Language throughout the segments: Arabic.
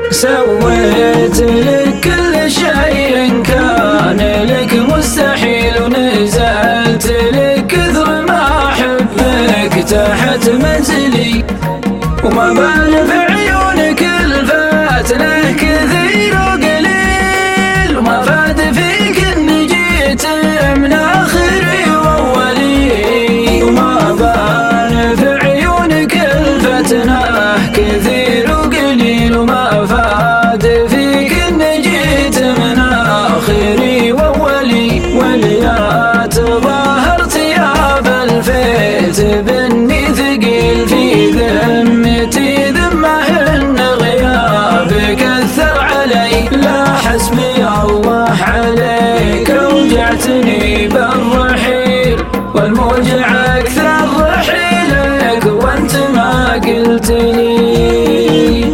سويت لك كل شيء كان لك مستحيل، ونزلت لك كثر ما أحبك تحت منزلي، وما بال في عيونك الفتنة كثير وقليل، وما فاد فيك إني جيت من آخري وأولي، وما بال في عيونك الفتنة كثير وقليل، وما فاد فيك إني جيت من آخري وأولي. وليا تظاهرت يا بالفيت بإني ثقيل في ذمتي، ذمه إن غيابك أثر علي. لا حسبي الله عليك أوجعتني بالرحيل، والموجع أكثر رحيلك وأنت ما قلت لي.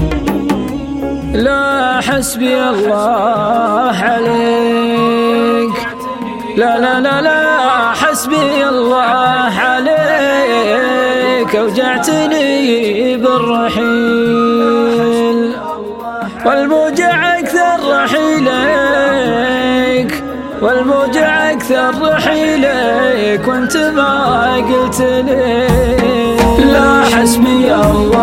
لا حسبي الله عليك، لا لا لا لا حسبي الله عليك أوجعتني بالرحيل، والموجع أكثر رحيلك، والموجع أكثر رحيلك وانت ما قلت لي. لا حسبي الله